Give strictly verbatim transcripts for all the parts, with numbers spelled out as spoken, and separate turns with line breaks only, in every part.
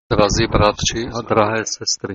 Drazí bratři a drahé sestry,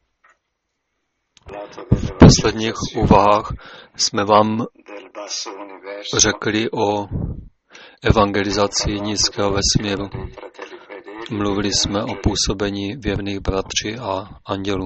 v posledních úvahách jsme vám řekli o evangelizaci nízkého vesmíru. Mluvili jsme o působení věrných bratří a andělů.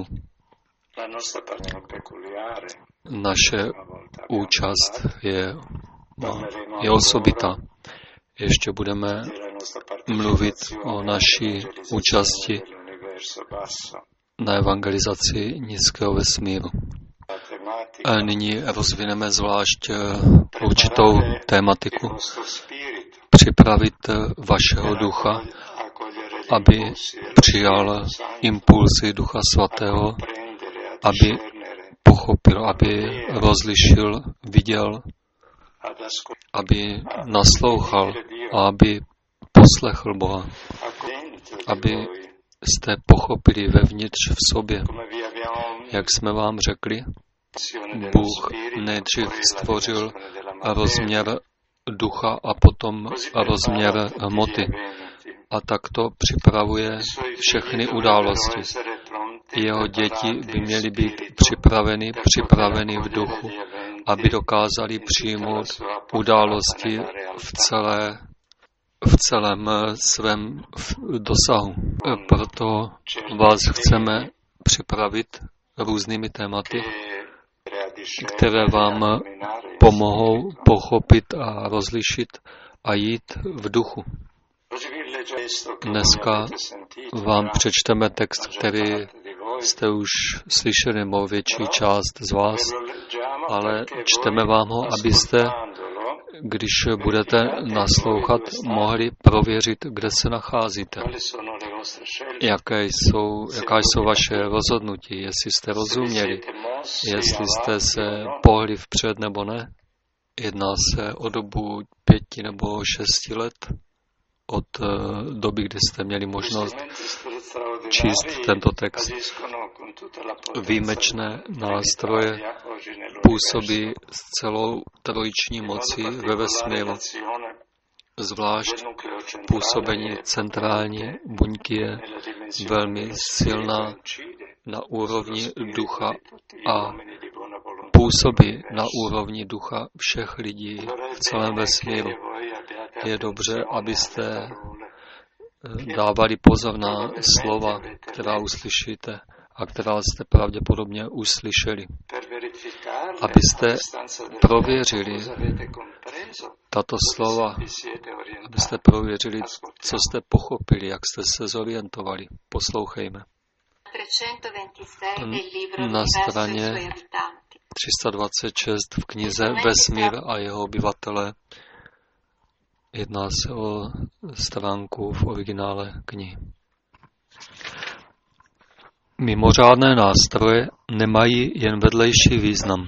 Naše účast je, no, je osobitá. Ještě budeme mluvit o naší účasti na evangelizaci nízkého vesmíru. A nyní rozvineme zvlášť určitou tématiku. Připravit vašeho ducha, aby přijal impulzy Ducha Svatého, aby pochopil, aby rozlišil, viděl, aby naslouchal a aby poslechl Boha, aby jste pochopili vevnitř v sobě. Jak jsme vám řekli, Bůh nejdřív stvořil rozměr ducha a potom rozměr hmoty. A takto připravuje všechny události. Jeho děti by měly být připraveny, připraveny v duchu, aby dokázali přijmout události v celé v celém svém dosahu. Proto vás chceme připravit různými tématy, které vám pomohou pochopit a rozlišit a jít v duchu. Dneska vám přečteme text, který jste už slyšeli, nebo větší část z vás, ale čteme vám ho, abyste, když budete naslouchat, mohli prověřit, kde se nacházíte. Jaké jsou, jaká jsou vaše rozhodnutí, jestli jste rozuměli, jestli jste se pohli vpřed nebo ne. Jedná se o dobu pěti nebo šesti let od doby, kdy jste měli možnost číst tento text. Výjimečné nástroje působí s celou trojiční mocí ve vesmíru. Zvlášť působení centrální buňky je velmi silná na úrovni ducha a působí na úrovni ducha všech lidí v celém vesmíru. Je dobře, abyste dávali pozor na slova, která uslyšíte a která jste pravděpodobně už slyšeli. Abyste prověřili tato slova, abyste prověřili, co jste pochopili, jak jste se zorientovali. Poslouchejme. Na straně tři sta dvacet šest v knize Vesmír a jeho obyvatele jedná se o stránku v originále knihy. Mimořádné nástroje nemají jen vedlejší význam.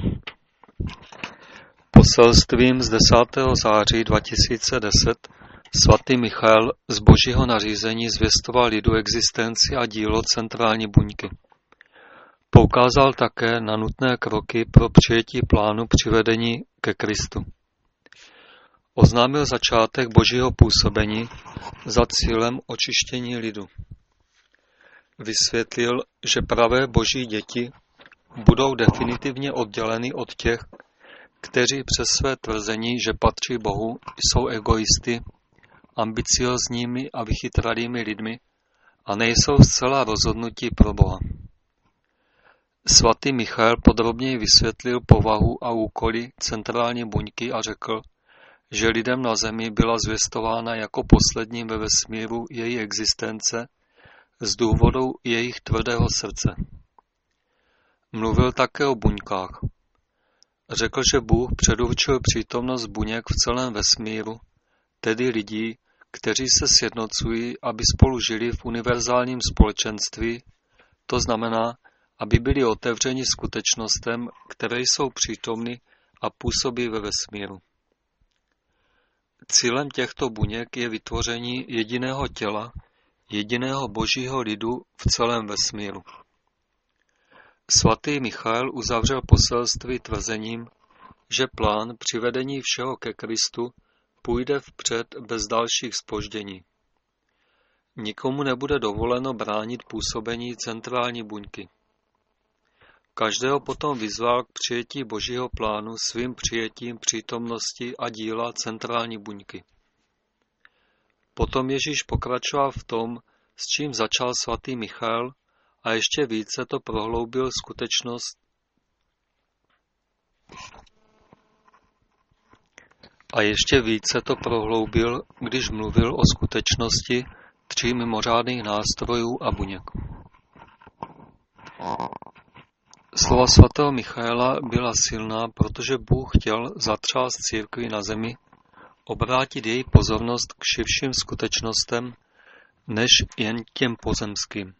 Poselstvím z desátého září dva tisíce deset svatý Michael z božího nařízení zvěstoval lidu existenci a dílo centrální buňky. Poukázal také na nutné kroky pro přijetí plánu přivedení ke Kristu. Oznámil začátek božího působení za cílem očištění lidu. Vysvětlil, že pravé boží děti budou definitivně odděleny od těch, kteří přes své tvrzení, že patří Bohu, jsou egoisty, ambiciozními a vychytralými lidmi a nejsou zcela rozhodnutí pro Boha. Svatý Michael podrobněji vysvětlil povahu a úkoly centrální buňky a řekl, že lidem na zemi byla zvěstována jako posledním ve vesmíru její existence z důvodu jejich tvrdého srdce. Mluvil také o buňkách. Řekl, že Bůh předurčil přítomnost buněk v celém vesmíru, tedy lidí, kteří se sjednocují, aby spolu žili v univerzálním společenství, to znamená, aby byli otevřeni skutečnostem, které jsou přítomny a působí ve vesmíru. Cílem těchto buněk je vytvoření jediného těla, jediného božího lidu v celém vesmíru. Svatý Michael uzavřel poselství tvrzením, že plán přivedení všeho ke Kristu půjde vpřed bez dalších zpoždění. Nikomu nebude dovoleno bránit působení centrální buňky. Každého potom vyzval k přijetí Božího plánu svým přijetím přítomnosti a díla centrální buňky. Potom Ježíš pokračoval v tom, s čím začal svatý Michael, a ještě více to prohloubil skutečnost a ještě více to prohloubil, když mluvil o skutečnosti tří mimořádných nástrojů a buněk. Slova svatého Michaela byla silná, protože Bůh chtěl zatřást církvi na zemi, obrátit její pozornost k širším skutečnostem, než jen těm pozemským.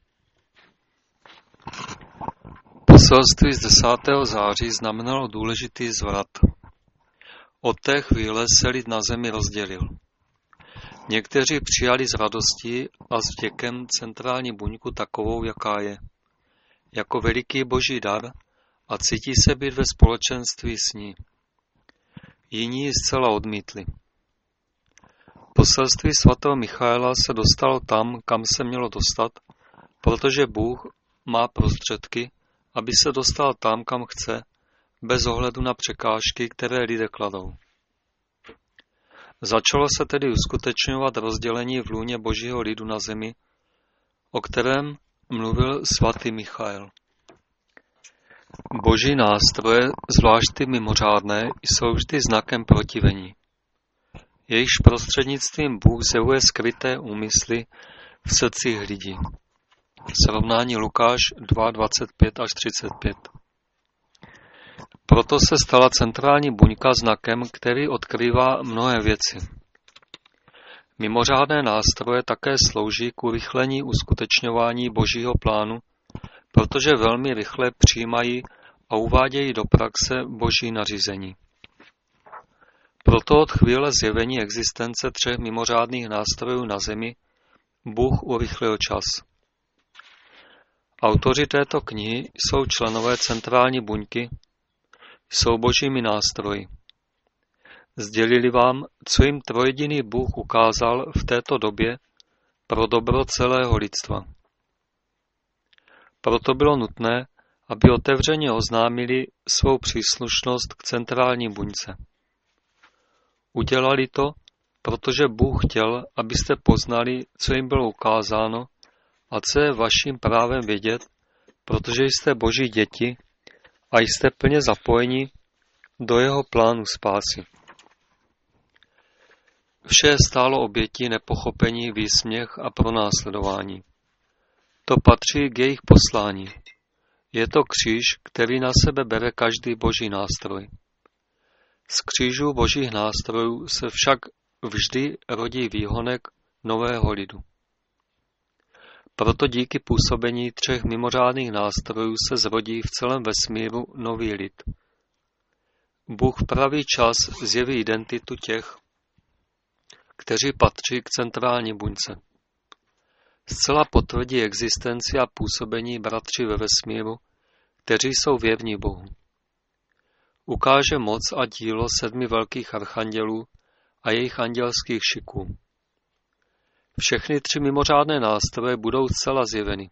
Poselství z desátého září znamenalo důležitý zvrat. Od té chvíle se lid na zemi rozdělil. Někteří přijali s radostí a s vděkem centrální buňku takovou, jaká je, jako veliký boží dar a cítí se být ve společenství s ní. Jiní ji zcela odmítli. Poselství svatého Michaela se dostalo tam, kam se mělo dostat, protože Bůh má prostředky, aby se dostal tam, kam chce, bez ohledu na překážky, které lidé kladou. Začalo se tedy uskutečňovat rozdělení v lůně božího lidu na zemi, o kterém mluvil svatý Michael. Boží nástroje, zvlášť ty mimořádné, jsou vždy znakem protivení. Jejichž prostřednictvím Bůh zjevuje skryté úmysly v srdcích lidí. Srovnání Lukáš dva, dvacet pět až třicet pět. Proto se stala centrální buňka znakem, který odkrývá mnohé věci. Mimořádné nástroje také slouží k urychlení uskutečňování božího plánu, protože velmi rychle přijímají a uvádějí do praxe boží nařízení. Proto od chvíle zjevení existence třech mimořádných nástrojů na zemi Bůh urychlil čas. Autoři této knihy jsou členové centrální buňky, jsou božími nástroji. Sdělili vám, co jim trojjediný Bůh ukázal v této době pro dobro celého lidstva. Proto bylo nutné, aby otevřeně oznámili svou příslušnost k centrální buňce. Udělali to, protože Bůh chtěl, abyste poznali, co jim bylo ukázáno a co je vaším právem vědět, protože jste boží děti a jste plně zapojeni do jeho plánu spásy. Vše stálo obětí nepochopení, výsměch a pronásledování. To patří k jejich poslání. Je to kříž, který na sebe bere každý boží nástroj. Z křížů božích nástrojů se však vždy rodí výhonek nového lidu. Proto díky působení třech mimořádných nástrojů se zrodí v celém vesmíru nový lid. Bůh v pravý čas zjeví identitu těch, kteří patří k centrální buňce. Zcela potvrdí existenci a působení bratří ve vesmíru, kteří jsou věrní Bohu. Ukáže moc a dílo sedmi velkých archandělů a jejich andělských šiků. Všechny tři mimořádné nástroje budou zcela zjeveny.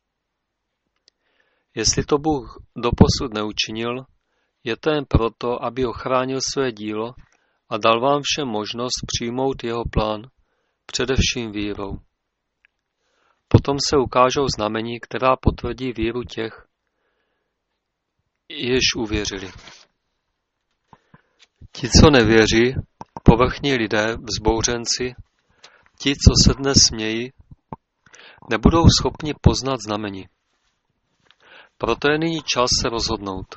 Jestli to Bůh doposud neučinil, je to jen proto, aby ochránil své dílo a dal vám všem možnost přijmout jeho plán, především vírou. Potom se ukážou znamení, která potvrdí víru těch, jež uvěřili. Ti, co nevěří, povrchní lidé, vzbouřenci, ti, co se dnes smějí, nebudou schopni poznat znamení. Proto je nyní čas se rozhodnout.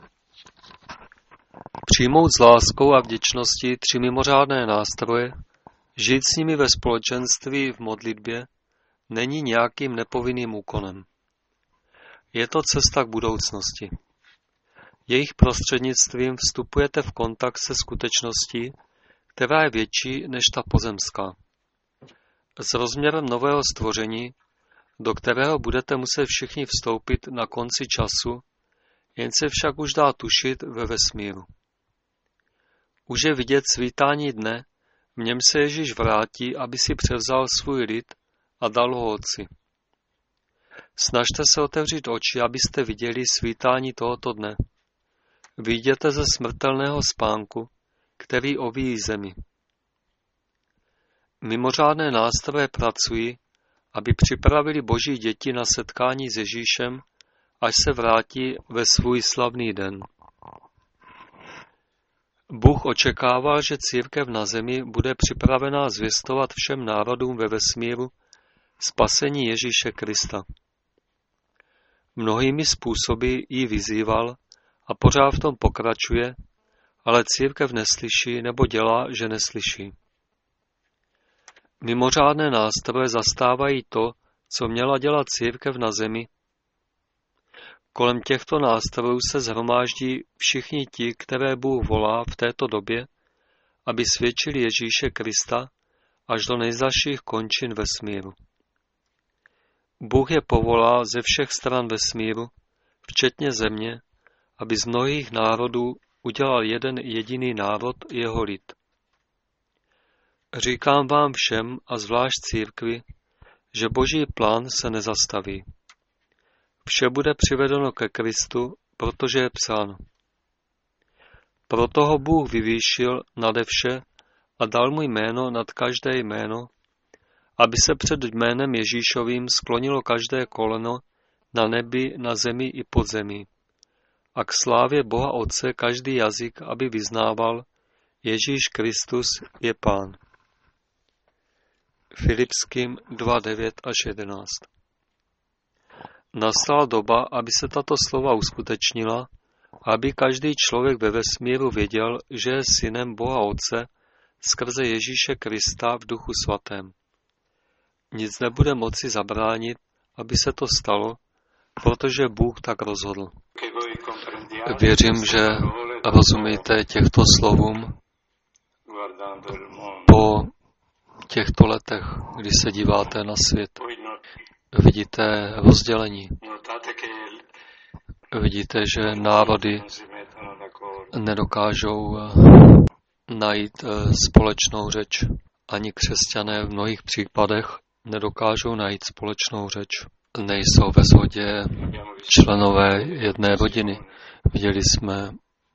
Přijmout s láskou a vděčností tři mimořádné nástroje, žít s nimi ve společenství v modlitbě, není nějakým nepovinným úkonem. Je to cesta k budoucnosti. Jejich prostřednictvím vstupujete v kontakt se skutečností, která je větší než ta pozemská. S rozměrem nového stvoření, do kterého budete muset všichni vstoupit na konci času, jen se však už dá tušit ve vesmíru. Už je vidět svítání dne, v něm se Ježíš vrátí, aby si převzal svůj lid a dal ho otci. Snažte se otevřít oči, abyste viděli svítání tohoto dne. Vyjděte ze smrtelného spánku, který ovíjí zemi. Mimořádné nástroje pracují, aby připravili Boží děti na setkání s Ježíšem, až se vrátí ve svůj slavný den. Bůh očekával, že církev na zemi bude připravená zvěstovat všem národům ve vesmíru spasení Ježíše Krista. Mnohými způsoby ji vyzýval a pořád v tom pokračuje, ale církev neslyší nebo dělá, že neslyší. Mimořádné nástroje zastávají to, co měla dělat církev na zemi. Kolem těchto nástrojů se shromáždí všichni ti, které Bůh volá v této době, aby svědčili Ježíše Krista až do nejzazších končin vesmíru. Bůh je povolá ze všech stran vesmíru, včetně země, aby z mnohých národů udělal jeden jediný národ, jeho lid. Říkám vám všem a zvlášť církvi, že Boží plán se nezastaví. Vše bude přivedeno ke Kristu, protože je psáno. Proto ho Bůh vyvýšil nade vše a dal mu jméno nad každé jméno, aby se před jménem Ježíšovým sklonilo každé koleno na nebi, na zemi i pod zemí. A k slávě Boha Otce každý jazyk, aby vyznával, Ježíš Kristus je Pán. Filipským dva devět až jedenáct. Nastala doba, aby se tato slova uskutečnila, aby každý člověk ve vesmíru věděl, že je synem Boha Otce skrze Ježíše Krista v Duchu Svatém. Nic nebude moci zabránit, aby se to stalo, protože Bůh tak rozhodl. Věřím, že rozumíte těchto slovům po těchto letech, kdy se díváte na svět. Vidíte rozdělení. Vidíte, že národy nedokážou najít společnou řeč. Ani křesťané v mnohých případech nedokážou najít společnou řeč. Nejsou ve shodě členové jedné rodiny. Viděli jsme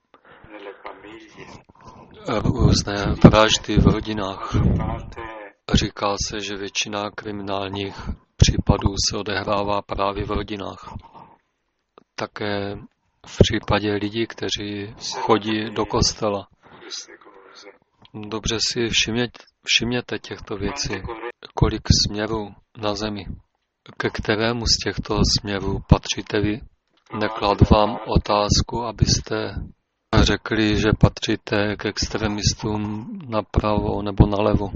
různé vraždy v rodinách. Říká se, že většina kriminálních případů se odehrává právě v rodinách. Také v případě lidí, kteří chodí do kostela. Dobře si všimněte, všimněte těchto věcí, kolik směrů na zemi. Ke kterému z těchto směrů patříte vy? Neklad vám otázku, abyste řekli, že patříte k extremistům napravo nebo nalevo.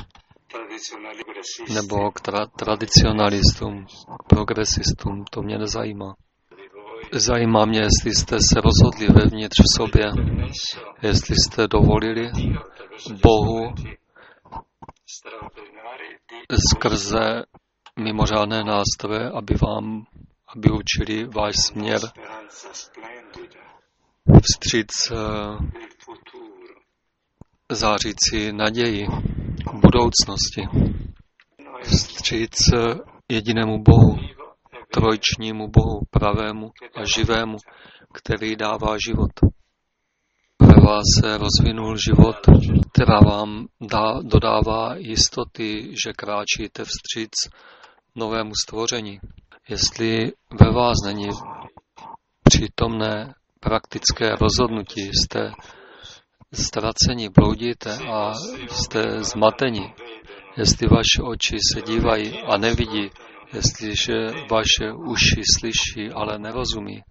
Nebo k tra- tradicionalistům, progresistům, to mě nezajímá. Zajímá mě, jestli jste se rozhodli vevnitř v sobě, jestli jste dovolili Bohu skrze mimořádné nástroje, aby vám, aby učili váš směr vstříc zářící naději budoucnosti, vstříc jedinému Bohu, trojčnímu Bohu, pravému a živému, který dává život. Ve vás se rozvinul život, která vám dá, dodává jistoty, že kráčíte vstříc novému stvoření. Jestli ve vás není přítomné praktické rozhodnutí, jste ztraceni, bloudíte a jste zmateni. Jestli vaše oči se dívají a nevidí, jestliže vaše uši slyší, ale nerozumí,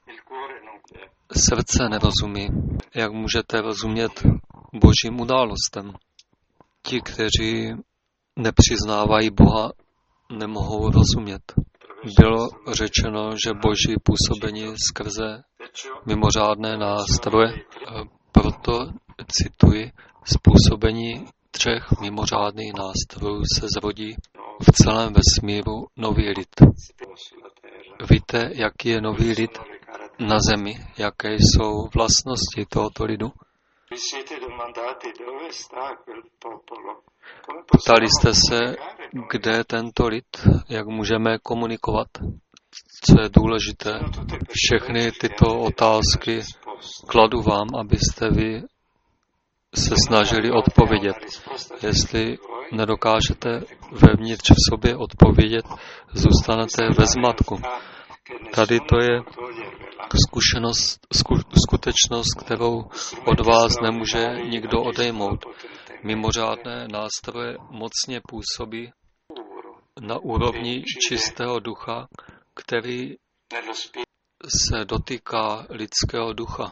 srdce nerozumí, jak můžete rozumět božím událostem. Ti, kteří nepřiznávají Boha, nemohou rozumět. Bylo řečeno, že boží působení skrze mimořádné nástroje, proto cituji, způsobení třech mimořádných nástrojů se zrodí v celém vesmíru nový lid. Víte, jaký je nový lid na zemi, jaké jsou vlastnosti tohoto lidu? Ptali jste se, kde je tento lid, jak můžeme komunikovat, co je důležité. Všechny tyto otázky kladu vám, abyste vy se snažili odpovědět. Jestli nedokážete vevnitř v sobě odpovědět, zůstanete ve zmatku. Tady to je zkušenost, zku, skutečnost, kterou od vás nemůže nikdo odejmout. Mimořádné nástroje mocně působí na úrovni čistého ducha, který se dotýká lidského ducha.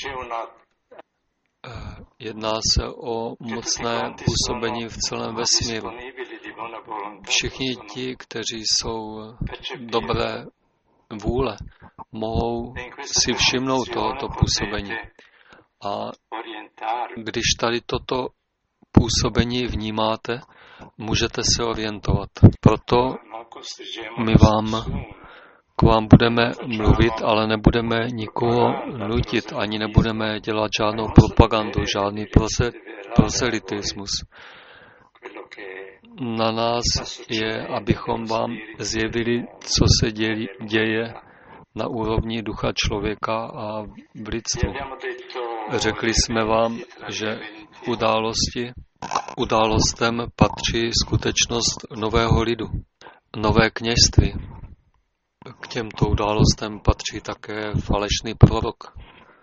Jedná se o mocné působení v celém vesmíru. Všichni ti, kteří jsou dobré vůle, mohou si všimnout tohoto působení. A když tady toto působení vnímáte, můžete se orientovat. Proto my vám k vám budeme mluvit, ale nebudeme nikoho nutit, ani nebudeme dělat žádnou propagandu, žádný proselitismus. Na nás je, abychom vám zjevili, co se děje, děje na úrovni ducha člověka a v lidstvu. Řekli jsme vám, že události, událostem patří skutečnost nového lidu, nové kněžství. K těmto událostem patří také falešný prorok,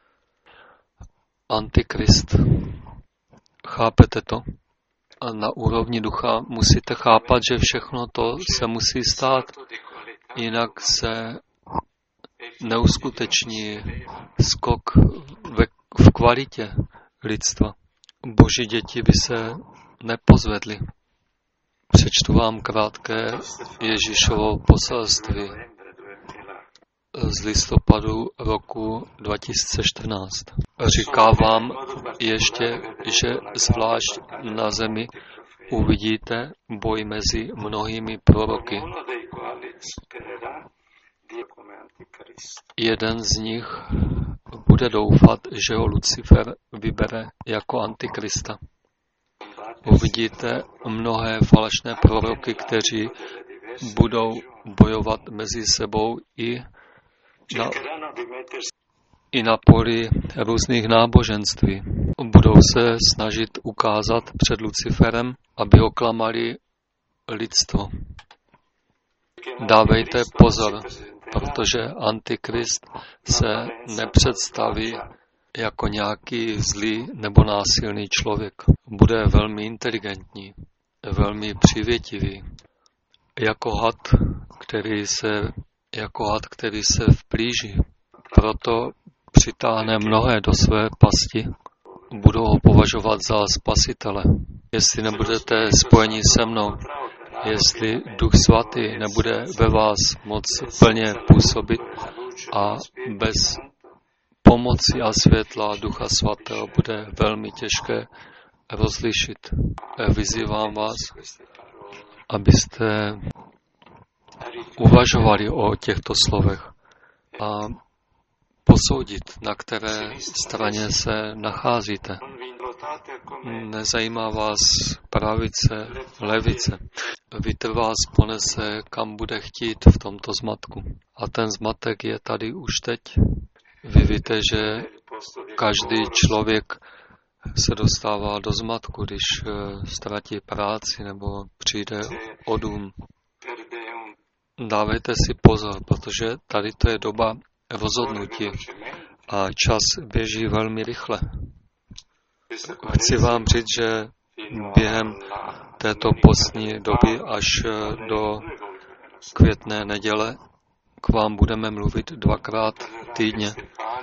Antikrist. Chápete to? A na úrovni ducha musíte chápat, že všechno to se musí stát, jinak se neuskuteční skok ve, v kvalitě lidstva. Boží děti by se nepozvedly. Přečtu vám krátké Ježíšovo poselství z listopadu roku dva tisíce čtrnáct. Říká vám ještě, že zvlášť na zemi uvidíte boj mezi mnohými proroky. Jeden z nich bude doufat, že ho Lucifer vybere jako antikrista. Uvidíte mnohé falešné proroky, kteří budou bojovat mezi sebou i na, i na poli různých náboženství. Budou se snažit ukázat před Luciferem, aby oklamali lidstvo. Dávejte pozor, protože Antikrist se nepředstaví jako nějaký zlý nebo násilný člověk. Bude velmi inteligentní, velmi přivětivý, jako had, který se, jako had, který se vplíží. Proto přitáhne mnohé do své pasti. Budou ho považovat za spasitele. Jestli nebudete spojeni se mnou, jestli Duch Svatý nebude ve vás moc plně působit a bez pomoci a světla Ducha Svatého bude velmi těžké rozlišit. Vyzývám vás, abyste uvažovali o těchto slovech a posoudit, na které straně se nacházíte. Nezajímá vás pravice, levice. Vítr vás ponese, kam bude chtít v tomto zmatku. A ten zmatek je tady už teď. Vy víte, že každý člověk se dostává do zmatku, když ztratí práci nebo přijde o dům. Dávejte si pozor, protože tady to je doba rozhodnutí a čas běží velmi rychle. Chci vám říct, že během této postní doby až do květné neděle k vám budeme mluvit dvakrát týdně.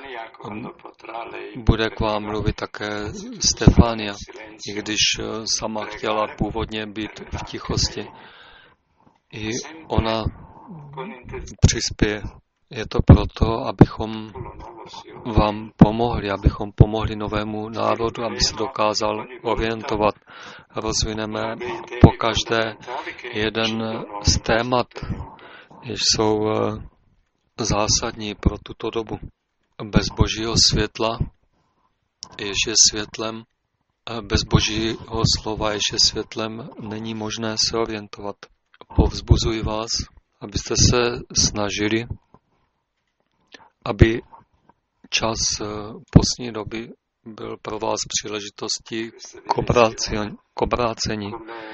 Bude k vám mluvit také Stefánia, i když sama chtěla původně být v tichosti. I ona přispěje. Je to proto, abychom vám pomohli, abychom pomohli novému národu, aby se dokázal orientovat. Rozvineme po každé jeden z témat, jež jsou zásadní pro tuto dobu. Bez Božího světla jež je světlem, bez Božího slova, jež je světlem, není možné se orientovat. Povzbuzuji vás, abyste se snažili, aby čas postní doby byl pro vás příležitostí k obrácení, k obrácení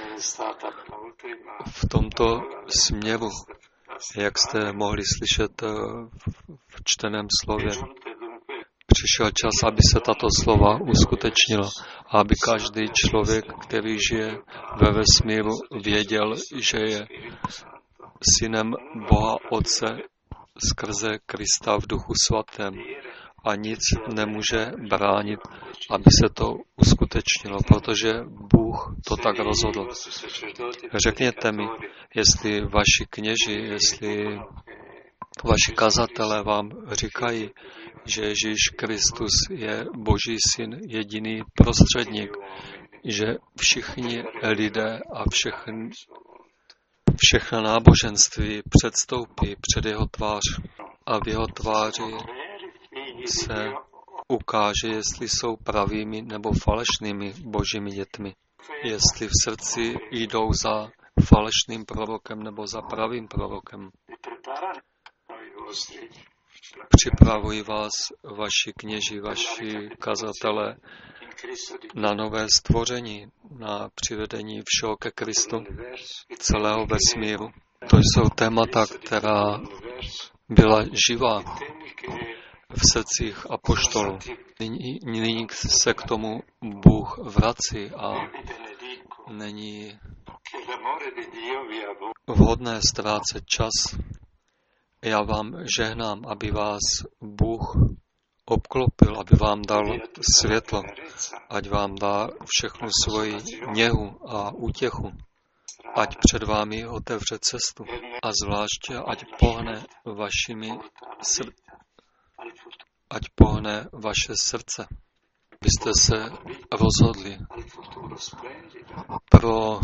v tomto směru, jak jste mohli slyšet v čteném slově. Přišel čas, aby se tato slova uskutečnila a aby každý člověk, který žije ve vesmíru, věděl, že je synem Boha Otce skrze Krista v Duchu Svatém. A nic nemůže bránit, aby se to uskutečnilo, protože Bůh to tak rozhodl. Řekněte mi, jestli vaši kněži, jestli vaši kazatelé vám říkají, že Ježíš Kristus je Boží syn, jediný prostředník, že všichni lidé a všechny, všechna náboženství předstoupí před jeho tvář a v jeho tváři se ukáže, jestli jsou pravými nebo falešnými Božími dětmi. Jestli v srdci jdou za falešným prorokem nebo za pravým prorokem. Připravují vás vaši kněži, vaši kazatelé na nové stvoření, na přivedení všeho ke Kristu, celého vesmíru. To jsou témata, která byla živá v srdcích apoštolů. Nyní, nyní se k tomu Bůh vrací a není vhodné ztrácet čas. Já vám žehnám, aby vás Bůh obklopil, aby vám dal světlo, ať vám dá všechnu svoji něhu a útěchu, ať před vámi otevře cestu a zvláště ať pohne vašimi srdci. Ať pohne vaše srdce, abyste se rozhodli pro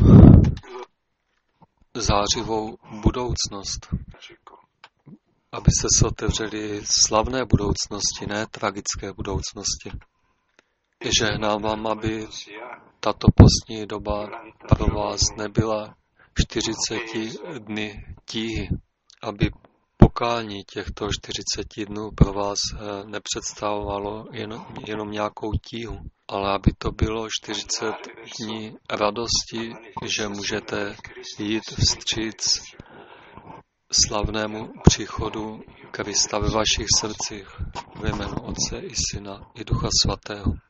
zářivou budoucnost, abyste se otevřeli slavné budoucnosti, ne tragické budoucnosti. Žehnám vám, aby tato postní doba pro vás nebyla čtyřiceti dny tíhy, aby pokání těchto čtyřiceti dnů pro vás nepředstavovalo jen, jenom nějakou tíhu, ale aby to bylo čtyřicet dní radosti, že můžete jít vstříc slavnému příchodu Krista ve vašich srdcích ve jménu Otce i Syna i Ducha Svatého.